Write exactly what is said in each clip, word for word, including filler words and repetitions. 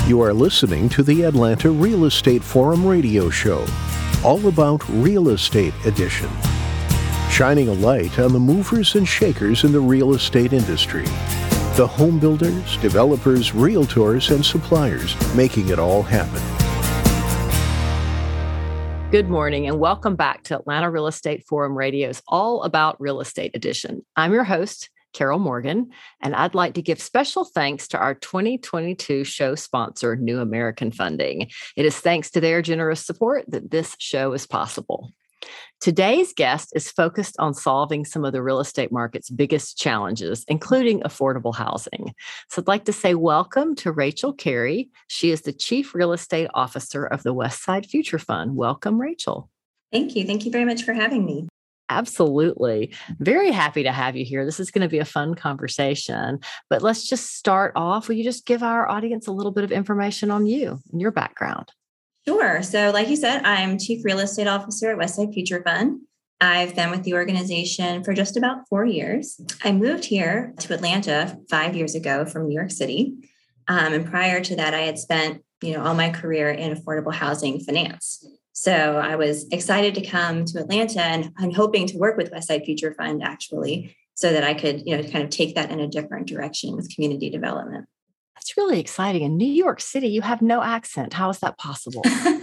You are listening to the Atlanta Real Estate Forum radio show, all about Real Estate Edition, shining a light on the movers and shakers in the real estate industry, the home builders, developers, realtors, and suppliers making it all happen. Good morning and welcome back to Atlanta Real Estate Forum Radio's All About Real Estate Edition. I'm your host, Carol Morgan, and I'd like to give special thanks to our twenty twenty-two show sponsor, New American Funding. It is thanks to their generous support that this show is possible. Today's guest is focused on solving some of the real estate market's biggest challenges, including affordable housing. So I'd like to say welcome to Rachel Carey. She is the Chief Real Estate Officer of the Westside Future Fund. Welcome, Rachel. Thank you. Thank you very much for having me. Absolutely. Very happy to have you here. This is going to be a fun conversation, but let's just start off. Will you just give our audience a little bit of information on you and your background? Sure. So like you said, I'm Chief Real Estate Officer at Westside Future Fund. I've been with the organization for just about four years. I moved here to Atlanta five years ago from New York City. Um, and prior to that, I had spent, you know, all my career in affordable housing finance. So I was excited to come to Atlanta and, and hoping to work with Westside Future Fund actually, so that I could, you know, kind of take that in a different direction with community development. That's really exciting. In New York City, you have no accent. How is that possible?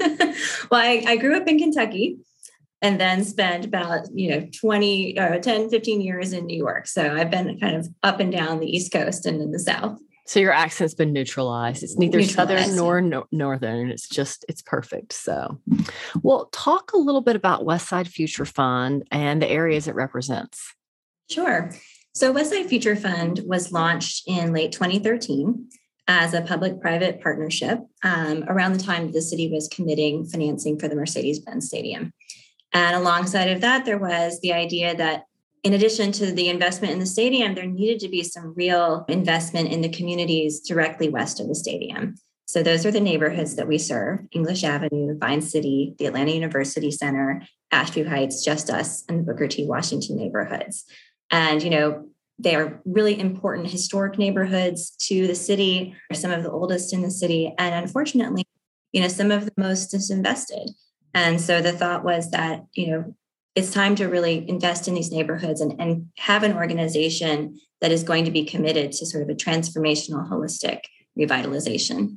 Well, I, I grew up in Kentucky and then spent about, you know, twenty, or ten, fifteen years in New York. So I've been kind of up and down the East Coast and in the South. So your accent's been neutralized. It's neither Southern nor no, Northern. It's just, it's perfect. So, well, talk a little bit about Westside Future Fund and the areas it represents. Sure. So Westside Future Fund was launched in late twenty thirteen as a public-private partnership um, around the time the city was committing financing for the Mercedes-Benz Stadium. And alongside of that, there was the idea that in addition to the investment in the stadium, there needed to be some real investment in the communities directly west of the stadium. So those are the neighborhoods that we serve: English Avenue, Vine City, the Atlanta University Center, Asheview Heights, Just Us, and the Booker T. Washington neighborhoods. And, you know, they are really important historic neighborhoods to the city, are some of the oldest in the city. And unfortunately, you know, some of the most disinvested. And so the thought was that, you know, it's time to really invest in these neighborhoods and, and have an organization that is going to be committed to sort of a transformational, holistic revitalization.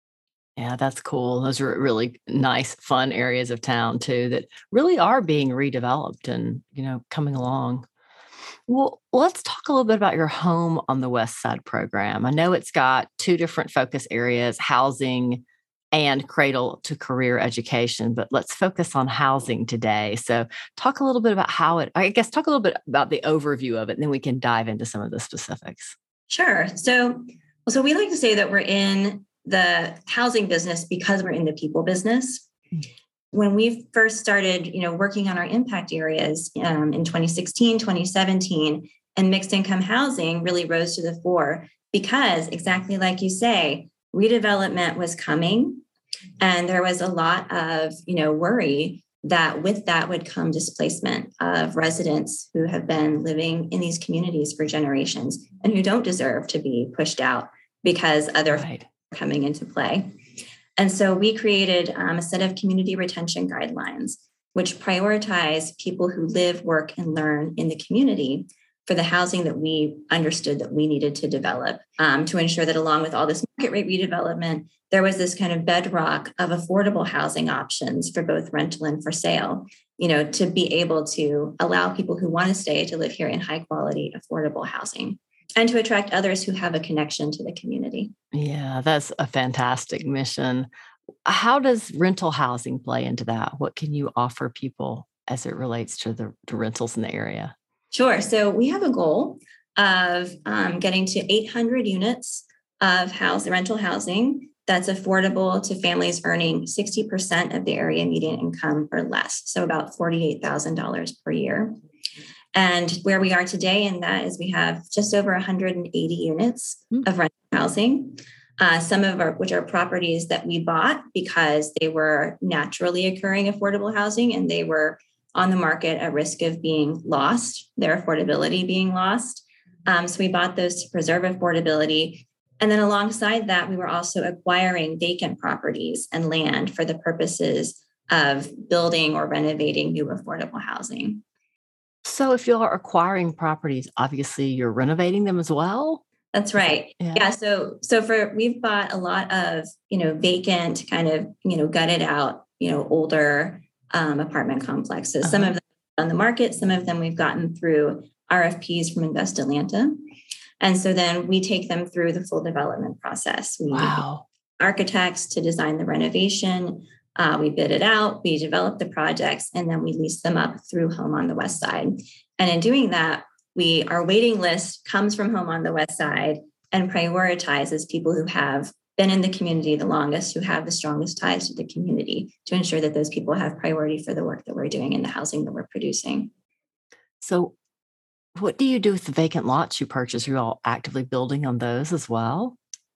Yeah, that's cool. Those are really nice, fun areas of town too, that really are being redeveloped and, you know, coming along. Well, let's talk a little bit about your Home on the West Side program. I know it's got two different focus areas, housing and cradle to career education, but let's focus on housing today. So talk a little bit about how it, I guess, talk a little bit about the overview of it, and then we can dive into some of the specifics. Sure. So, so we like to say that we're in the housing business because we're in the people business. When we first started, you know, working on our impact areas um, in twenty sixteen, twenty seventeen, and mixed income housing really rose to the fore because, exactly like you say, redevelopment was coming, and there was a lot of, you know, worry that with that would come displacement of residents who have been living in these communities for generations and who don't deserve to be pushed out because other right. are coming into play. And so we created um, a set of community retention guidelines, which prioritize people who live, work, and learn in the community for the housing that we understood that we needed to develop um, to ensure that along with all this market rate redevelopment, there was this kind of bedrock of affordable housing options for both rental and for sale, you know, to be able to allow people who want to stay to live here in high quality, affordable housing, and to attract others who have a connection to the community. Yeah, that's a fantastic mission. How does rental housing play into that? What can you offer people as it relates to the to rentals in the area? Sure. So we have a goal of um, getting to eight hundred units of house rental housing that's affordable to families earning sixty percent of the area median income or less. So about forty-eight thousand dollars per year. And where we are today in that is we have just over one hundred eighty units mm. of rental housing. Uh, some of our, which are properties that we bought because they were naturally occurring affordable housing and they were on the market at risk of being lost, their affordability being lost. Um, so we bought those to preserve affordability. And then alongside that, we were also acquiring vacant properties and land for the purposes of building or renovating new affordable housing. So if you're acquiring properties, obviously you're renovating them as well? That's right. Yeah. yeah. So, so for, we've bought a lot of, you know, vacant kind of, you know, gutted out, you know, older um, apartment complexes. Uh-huh. Some of them on the market, some of them we've gotten through R F Ps from Invest Atlanta. And so then we take them through the full development process. We wow. architects to design the renovation. Uh, we bid it out, we develop the projects, and then we lease them up through Home on the West Side. And in doing that, we our waiting list comes from Home on the West Side and prioritizes people who have been in the community the longest, who have the strongest ties to the community, to ensure that those people have priority for the work that we're doing in the housing that we're producing. So what do you do with the vacant lots you purchase? Are you all actively building on those as well?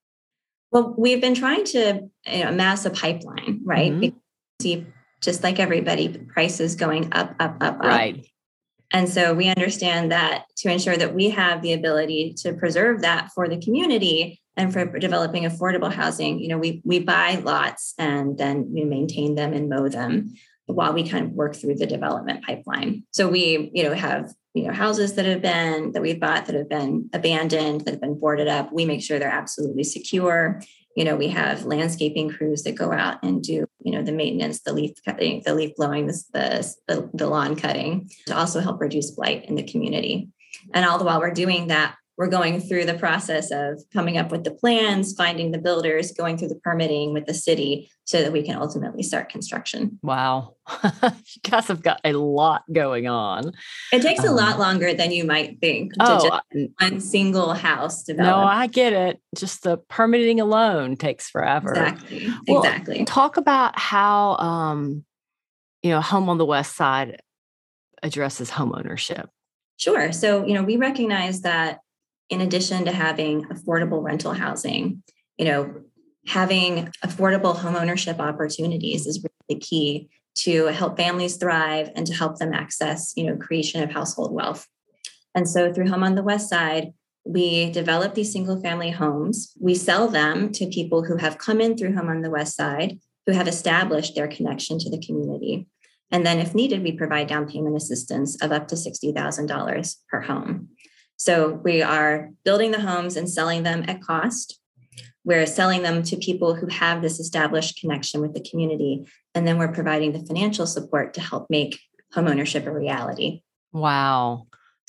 Well, we've been trying to you know, amass a pipeline, right? Mm-hmm. Because just like everybody, prices going up, up, up, up. Right. And so we understand that to ensure that we have the ability to preserve that for the community and for developing affordable housing, you know, we we buy lots and then we maintain them and mow them while we kind of work through the development pipeline. So we, you know, have you know houses that have been that we've bought that have been abandoned, that have been boarded up. We make sure they're absolutely secure. You know, we have landscaping crews that go out and do, you know, the maintenance, the leaf cutting, the leaf blowing, the, the, the lawn cutting to also help reduce blight in the community. And all the while we're doing that, we're going through the process of coming up with the plans, finding the builders, going through the permitting with the city so that we can ultimately start construction. Wow. You guys have got a lot going on. It takes a um, lot longer than you might think to oh, just one single house develop. No, I get it. Just the permitting alone takes forever. Exactly. Well, exactly. Talk about how, um, you know, Home on the West Side addresses homeownership. Sure. So, you know, we recognize that in addition to having affordable rental housing, you know, having affordable homeownership opportunities is really key to help families thrive and to help them access, you know, creation of household wealth. And so through Home on the West Side, we develop these single family homes. We sell them to people who have come in through Home on the West Side, who have established their connection to the community. And then if needed, we provide down payment assistance of up to sixty thousand dollars per home. So we are building the homes and selling them at cost. We're selling them to people who have this established connection with the community. And then we're providing the financial support to help make homeownership a reality. Wow.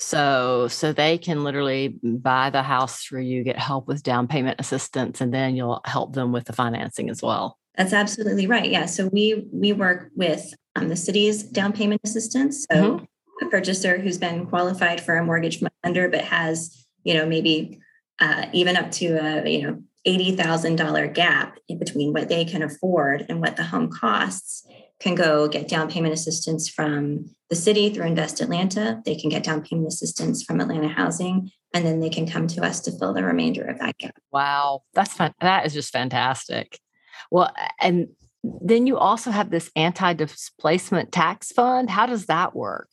So, so they can literally buy the house through you, get help with down payment assistance, and then you'll help them with the financing as well. That's absolutely right. Yeah. So we, we work with um, the city's down payment assistance. So mm-hmm. a purchaser who's been qualified for a mortgage lender, but has, you know, maybe uh, even up to a, you know, eighty thousand dollars gap in between what they can afford and what the home costs, can go get down payment assistance from the city through Invest Atlanta. They can get down payment assistance from Atlanta Housing, and then they can come to us to fill the remainder of that gap. Wow. That's fun. That is just fantastic. Well, and then you also have this anti-displacement tax fund. How does that work?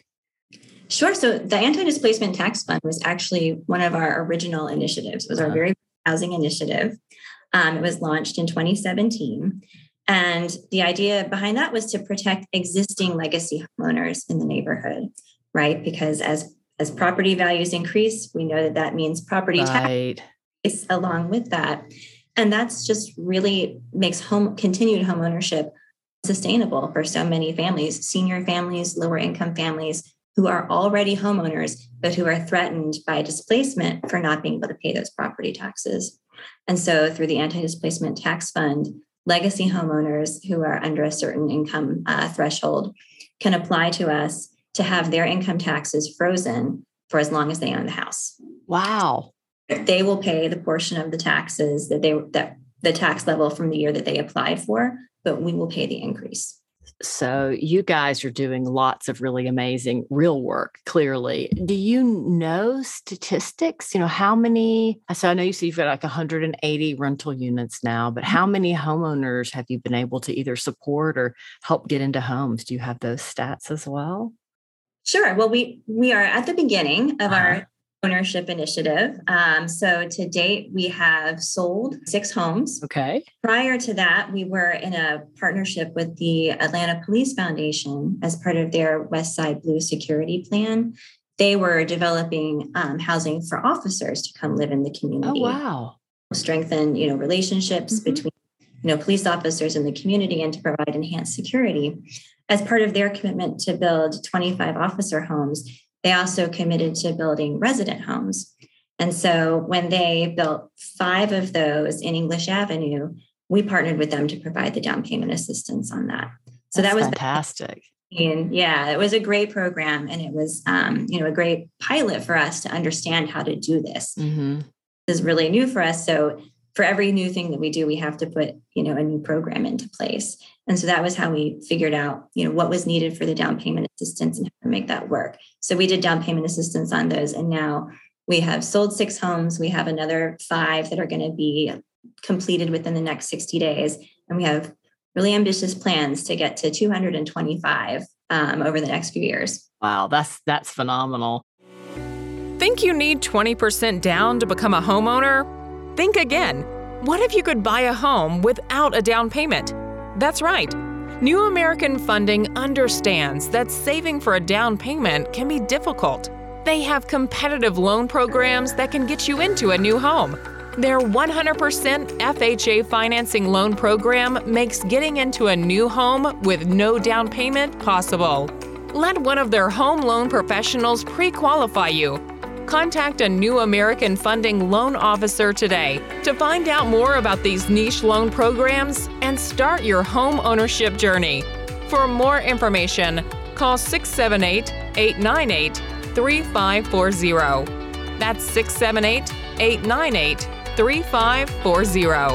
Sure. So the anti-displacement tax fund was actually one of our original initiatives. It was uh-huh. our very housing initiative. Um, it was launched in twenty seventeen. And the idea behind that was to protect existing legacy homeowners in the neighborhood, right? Because as, as property values increase, we know that that means property right. tax along with that. And that's just really makes home continued home ownership sustainable for so many families, senior families, lower income families who are already homeowners, but who are threatened by displacement for not being able to pay those property taxes. And so through the anti-displacement tax fund, legacy homeowners who are under a certain income uh, threshold can apply to us to have their income taxes frozen for as long as they own the house. Wow. They will pay the portion of the taxes that they that the tax level from the year that they applied for, but we will pay the increase. So you guys are doing lots of really amazing real work, clearly. Do you know statistics? You know, how many, so I know you said you've got like one hundred eighty rental units now, but how many homeowners have you been able to either support or help get into homes? Do you have those stats as well? Sure. Well, we we are at the beginning of uh-huh. our ownership initiative. Um, so to date, we have sold six homes. Okay. Prior to that, we were in a partnership with the Atlanta Police Foundation as part of their West Side Blue security plan. They were developing um, housing for officers to come live in the community. Oh, wow. Strengthen, you know, relationships mm-hmm. between, you know, police officers in the community and to provide enhanced security. As part of their commitment to build twenty-five officer homes, they also committed to building resident homes. And so when they built five of those in English Avenue, we partnered with them to provide the down payment assistance on that. So That's that was fantastic. And yeah, it was a great program, and it was, um, you know, a great pilot for us to understand how to do this. Mm-hmm. This is really new for us. So for every new thing that we do, we have to put, you know, a new program into place. And so that was how we figured out, you know, what was needed for the down payment assistance and how to make that work. So we did down payment assistance on those. And now we have sold six homes. We have another five that are going to be completed within the next sixty days. And we have really ambitious plans to get to two hundred twenty-five um, over the next few years. Wow, that's that's phenomenal. Think you need twenty percent down to become a homeowner? Think again. What if you could buy a home without a down payment? That's right. New American Funding understands that saving for a down payment can be difficult. They have competitive loan programs that can get you into a new home. Their one hundred percent F H A financing loan program makes getting into a new home with no down payment possible. Let one of their home loan professionals pre-qualify you. Contact a New American Funding loan officer today to find out more about these niche loan programs and start your home ownership journey. For more information, call six seven eight, eight nine eight, three five four zero. That's six seven eight, eight nine eight, three five four zero.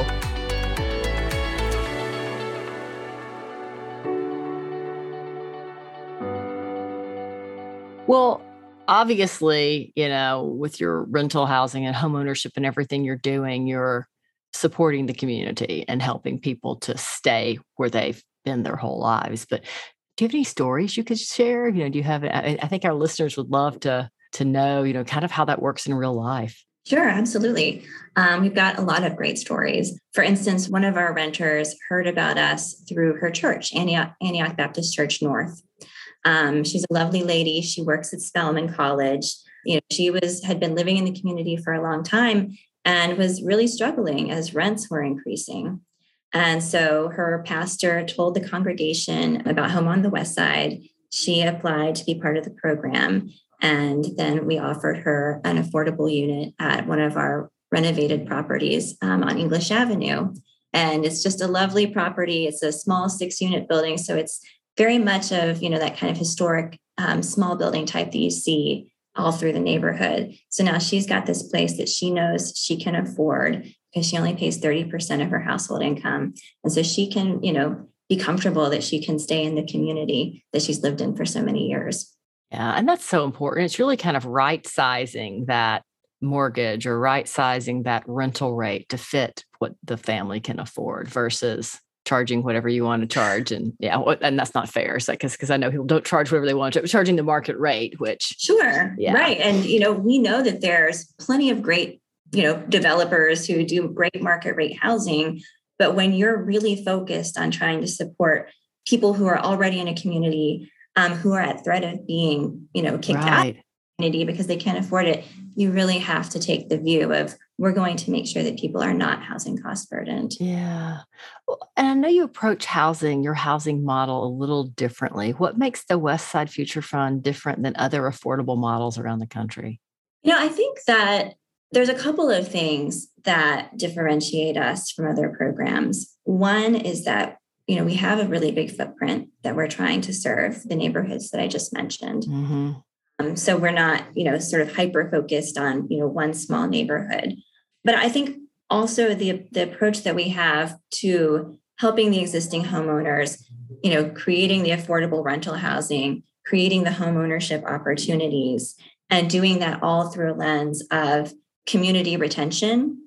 Well, obviously, you know, with your rental housing and home ownership and everything you're doing, you're supporting the community and helping people to stay where they've been their whole lives. But do you have any stories you could share? You know, do you have, I, I think our listeners would love to, to know, you know, kind of how that works in real life. Sure, absolutely. Um, we've got a lot of great stories. For instance, one of our renters heard about us through her church, Antioch, Antioch Baptist Church North. Um, she's a lovely lady. She works at Spelman College. You know, she was had been living in the community for a long time and was really struggling as rents were increasing. And so her pastor told the congregation about Home on the West Side. She applied to be part of the program. And then we offered her an affordable unit at one of our renovated properties um, on English Avenue. And it's just a lovely property. It's a small six unit building. So it's very much of, you know, that kind of historic um, small building type that you see all through the neighborhood. So now she's got this place that she knows she can afford because she only pays thirty percent of her household income. And so she can, you know, be comfortable that she can stay in the community that she's lived in for so many years. Yeah. And that's so important. It's really kind of right sizing that mortgage or right sizing that rental rate to fit what the family can afford versus charging whatever you want to charge. And yeah, and that's not fair. So, because because I know people don't charge whatever they want to, but charging the market rate, which sure, yeah. Right. And you know, we know that there's plenty of great, you know, developers who do great market rate housing. But when you're really focused on trying to support people who are already in a community, um, who are at threat of being, you know, kicked right. out of the community because they can't afford it, you really have to take the view of we're going to make sure that people are not housing cost burdened. Yeah. Well, and I know you approach housing, your housing model a little differently. What makes the West Side Future Fund different than other affordable models around the country? You know, I think that there's a couple of things that differentiate us from other programs. One is that, you know, we have a really big footprint that we're trying to serve the neighborhoods that I just mentioned. Mm-hmm. Um, so we're not, you know, sort of hyper focused on, you know, one small neighborhood. But I think also the, the approach that we have to helping the existing homeowners, you know, creating the affordable rental housing, creating the home ownership opportunities, and doing that all through a lens of community retention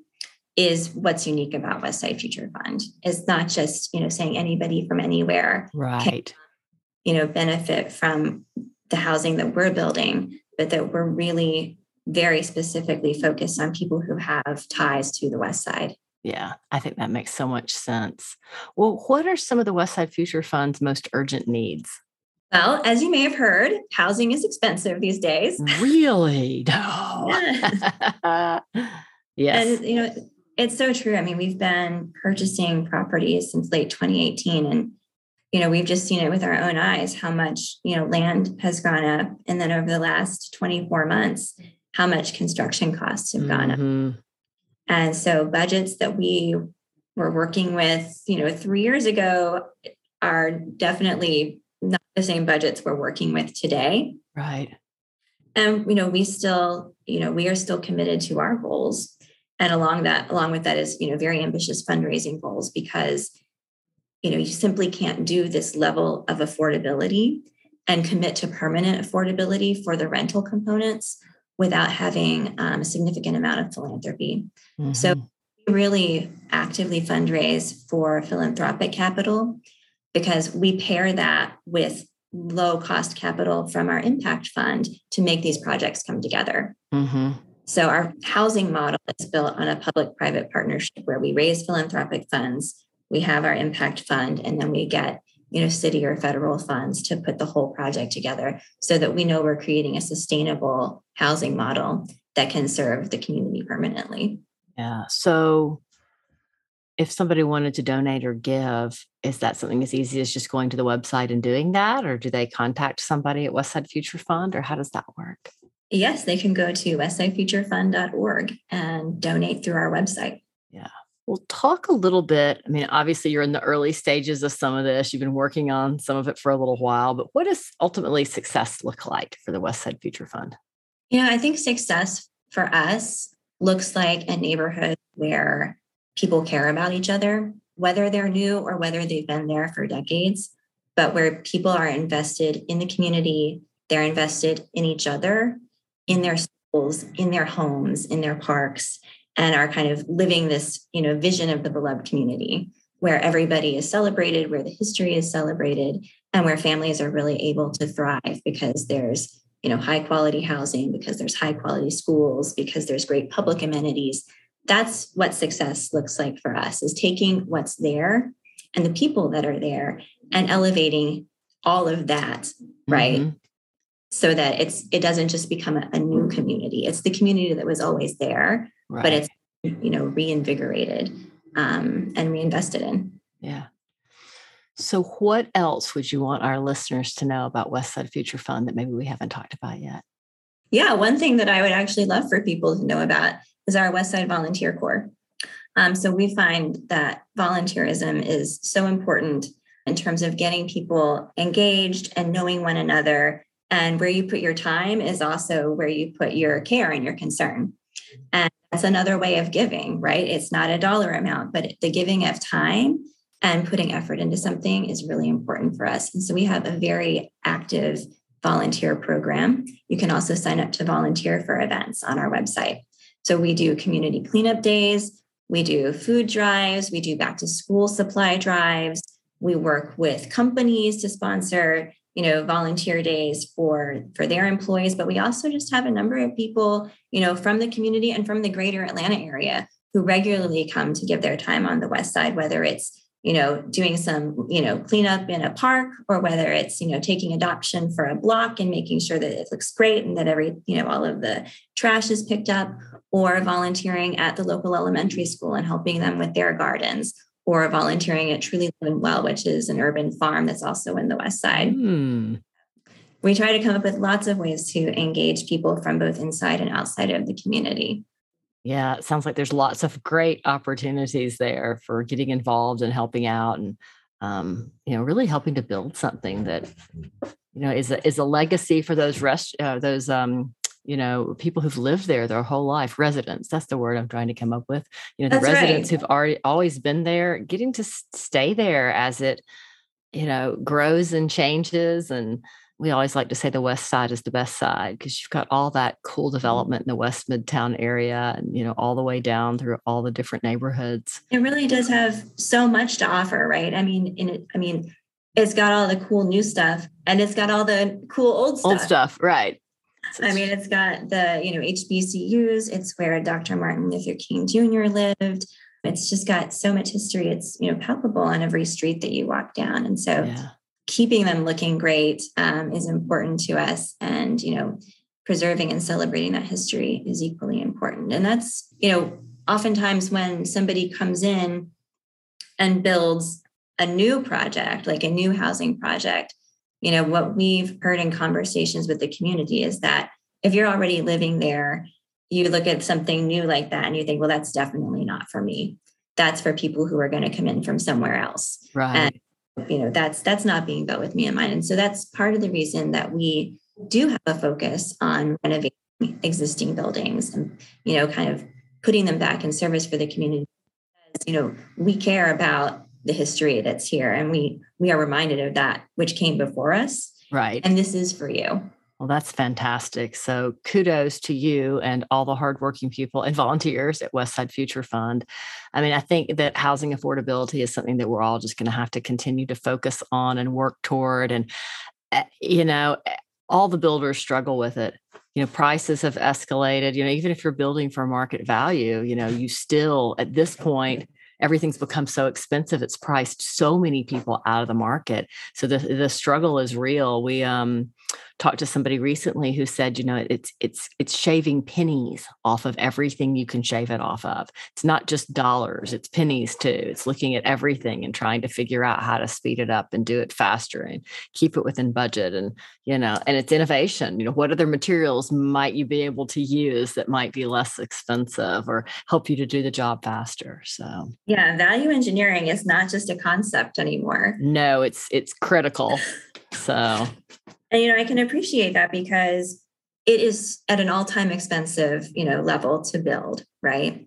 is what's unique about West Side Future Fund. It's not just, you know, saying anybody from anywhere right. can, you know, benefit from the housing that we're building, but that we're really very specifically focused on people who have ties to the West Side. Yeah, I think that makes so much sense. Well, what are some of the West Side Future Fund's most urgent needs? Well, as you may have heard, housing is expensive these days. Really? No. Yeah. Yes. And, you know, it's so true. I mean, we've been purchasing properties since late twenty eighteen, and, you know, we've just seen it with our own eyes, how much, you know, land has gone up. And then over the last twenty-four months, how much construction costs have gone mm-hmm. up. And so budgets that we were working with, you know, three years ago are definitely not the same budgets we're working with today. Right. And, you know, we still, you know, we are still committed to our goals. And along that, along with that is, you know, very ambitious fundraising goals, because, you know, you simply can't do this level of affordability and commit to permanent affordability for the rental components without having um, a significant amount of philanthropy. Mm-hmm. So we really actively fundraise for philanthropic capital, because we pair that with low cost capital from our impact fund to make these projects come together. Mm-hmm. So our housing model is built on a public-private partnership where we raise philanthropic funds, we have our impact fund, and then we get, you know, city or federal funds to put the whole project together so that we know we're creating a sustainable housing model that can serve the community permanently. Yeah. So if somebody wanted to donate or give, is that something as easy as just going to the website and doing that? Or do they contact somebody at West Side Future Fund, or how does that work? Yes, they can go to west side future fund dot org and donate through our website. Yeah. Well, talk a little bit. I mean, obviously you're in the early stages of some of this. You've been working on some of it for a little while, but what does ultimately success look like for the West Side Future Fund? Yeah, I think success for us looks like a neighborhood where people care about each other, whether they're new or whether they've been there for decades, but where people are invested in the community, they're invested in each other, in their schools, in their homes, in their parks, and are kind of living this, you know, vision of the beloved community where everybody is celebrated, where the history is celebrated, and where families are really able to thrive because there's, you know, high quality housing, because there's high quality schools, because there's great public amenities. That's what success looks like for us, is taking what's there and the people that are there and elevating all of that, right? Mm-hmm. So that it's it doesn't just become a, a new community. It's the community that was always there, right, but it's, you know, reinvigorated um, and reinvested in. Yeah. So what else would you want our listeners to know about West Side Future Fund that maybe we haven't talked about yet? Yeah, one thing that I would actually love for people to know about is our West Side Volunteer Corps. Um, so we find that volunteerism is so important in terms of getting people engaged and knowing one another. And where you put your time is also where you put your care and your concern. And that's another way of giving, right? It's not a dollar amount, but the giving of time and putting effort into something is really important for us. And so we have a very active volunteer program. You can also sign up to volunteer for events on our website. So we do community cleanup days, we do food drives, we do back to school supply drives. We work with companies to sponsor, you know, volunteer days for, for their employees, but we also just have a number of people, you know, from the community and from the greater Atlanta area who regularly come to give their time on the West Side, whether it's, you know, doing some, you know, cleanup in a park, or whether it's, you know, taking adoption for a block and making sure that it looks great and that every, you know, all of the trash is picked up, or volunteering at the local elementary school and helping them with their gardens, or volunteering at Truly Living Well, which is an urban farm that's also in the West Side. Mm. We try to come up with lots of ways to engage people from both inside and outside of the community. Yeah, it sounds like there's lots of great opportunities there for getting involved and helping out, and um, you know, really helping to build something that, you know, is a is a legacy for those rest uh, those um, you know, people who've lived there their whole life. Residents, that's the word I'm trying to come up with. You know, the that's residents right. who've already always been there, getting to stay there as it, you know, grows and changes. And we always like to say the West Side is the best side, because you've got all that cool development in the West Midtown area, and, you know, all the way down through all the different neighborhoods. It really does have so much to offer, right? I mean, in it, I mean, it's got all the cool new stuff and it's got all the cool old stuff. Old stuff, right. I mean, it's got the, you know, H B C Us. It's where Doctor Martin Luther King Junior lived. It's just got so much history. It's, you know, palpable on every street that you walk down. And so yeah. keeping them looking great um, is important to us. And, you know, preserving and celebrating that history is equally important. And that's, you know, oftentimes when somebody comes in and builds a new project, like a new housing project, you know, what we've heard in conversations with the community is that if you're already living there, you look at something new like that and you think, well, that's definitely not for me. That's for people who are going to come in from somewhere else. Right. And, you know, that's, that's not being built with me in mind. And so that's part of the reason that we do have a focus on renovating existing buildings and, you know, kind of putting them back in service for the community. You know, we care about the history that's here and we, we are reminded of that, which came before us. Right. And this is for you. Well, that's fantastic. So kudos to you and all the hardworking people and volunteers at Westside Future Fund. I mean, I think that housing affordability is something that we're all just going to have to continue to focus on and work toward. And, you know, all the builders struggle with it. You know, prices have escalated. You know, even if you're building for market value, you know, you still, at this point, everything's become so expensive. It's priced so many people out of the market. So the the struggle is real. We um, talked to somebody recently who said, you know, it's it's it's shaving pennies off of everything you can shave it off of. It's not just dollars, it's pennies too. It's looking at everything and trying to figure out how to speed it up and do it faster and keep it within budget. And, you know, and it's innovation. You know, what other materials might you be able to use that might be less expensive or help you to do the job faster? So yeah, value engineering is not just a concept anymore. No, it's it's critical. So, and, you know, I can appreciate that because it is at an all-time expensive, you know, level to build, right?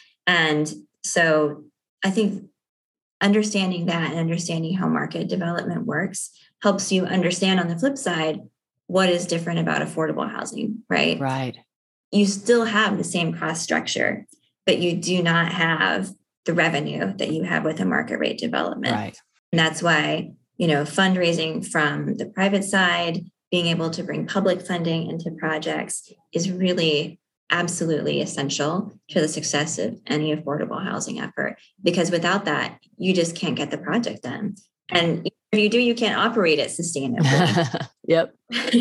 And so I think understanding that and understanding how market development works helps you understand on the flip side, what is different about affordable housing, right? Right. You still have the same cost structure, but you do not have the revenue that you have with a market rate development. Right. And that's why, you know, fundraising from the private side, being able to bring public funding into projects is really absolutely essential to the success of any affordable housing effort. Because without that, you just can't get the project done. And if you do, you can't operate it sustainably. Yep.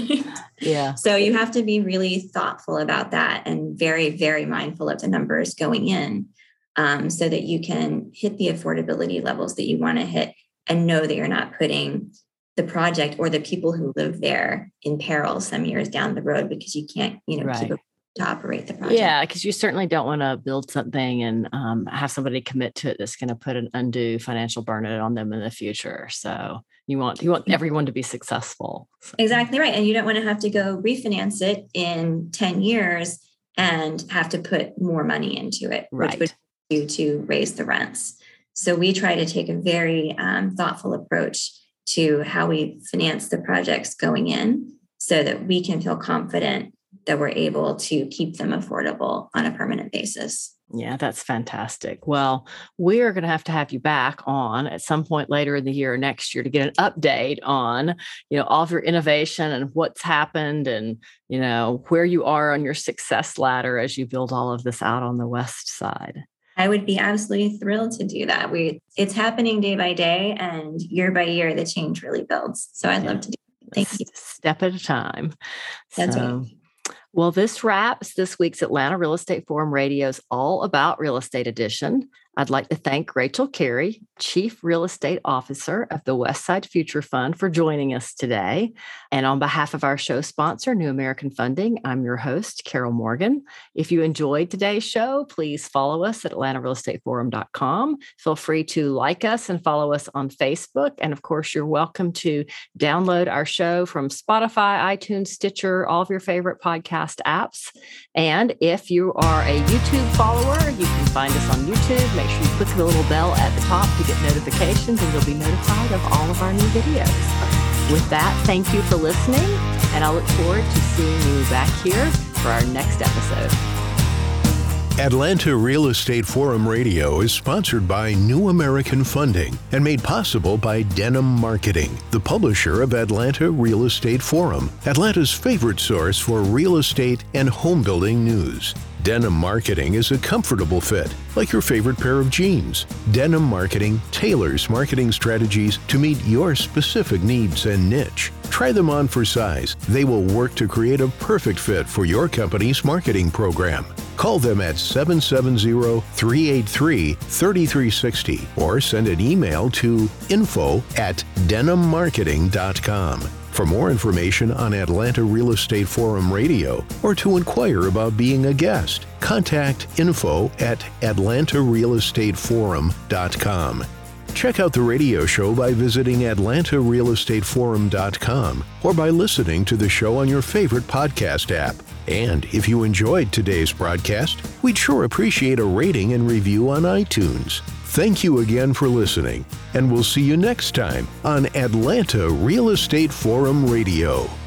Yeah. So you have to be really thoughtful about that and very, very mindful of the numbers going in um, so that you can hit the affordability levels that you want to hit and know that you're not putting the project or the people who live there in peril some years down the road because you can't, you know, right. keep it to operate the project. Yeah, because you certainly don't want to build something and um, have somebody commit to it that's going to put an undue financial burden on them in the future. So you want you want everyone to be successful. So. Exactly right. And you don't want to have to go refinance it in ten years and have to put more money into it, right. which would do to raise the rents. So we try to take a very um, thoughtful approach to how we finance the projects going in so that we can feel confident that we're able to keep them affordable on a permanent basis. Yeah, that's fantastic. Well, we are going to have to have you back on at some point later in the year or next year to get an update on, you know, all of your innovation and what's happened and, you know, where you are on your success ladder as you build all of this out on the West Side. I would be absolutely thrilled to do that. We it's happening day by day and year by year, the change really builds. So I'd yeah. love to do it. Thank you. Step at a time. That's so, right. Well, this wraps this week's Atlanta Real Estate Forum Radio's All About Real Estate edition. I'd like to thank Rachel Carey, Chief Real Estate Officer of the Westside Future Fund, for joining us today. And on behalf of our show sponsor, New American Funding, I'm your host, Carol Morgan. If you enjoyed today's show, please follow us at atlanta real estate forum dot com. Feel free to like us and follow us on Facebook. And of course, you're welcome to download our show from Spotify, iTunes, Stitcher, all of your favorite podcast apps. And if you are a YouTube follower, you can find us on YouTube. Make sure you click the little bell at the top to get notifications and you'll be notified of all of our new videos. With that, thank you for listening, and I look forward to seeing you back here for our next episode. Atlanta Real Estate Forum Radio is sponsored by New American Funding and made possible by Denim Marketing, the publisher of Atlanta Real Estate Forum, Atlanta's favorite source for real estate and home building news. Denim Marketing is a comfortable fit, like your favorite pair of jeans. Denim Marketing tailors marketing strategies to meet your specific needs and niche. Try them on for size. They will work to create a perfect fit for your company's marketing program. Call them at seven seven zero, three eight three, three three six zero or send an email to info at denim marketing dot com. For more information on Atlanta Real Estate Forum Radio or to inquire about being a guest, contact info at atlanta real estate forum dot com. Check out the radio show by visiting atlanta real estate forum dot com or by listening to the show on your favorite podcast app. And if you enjoyed today's broadcast, we'd sure appreciate a rating and review on iTunes. Thank you again for listening, and we'll see you next time on Atlanta Real Estate Forum Radio.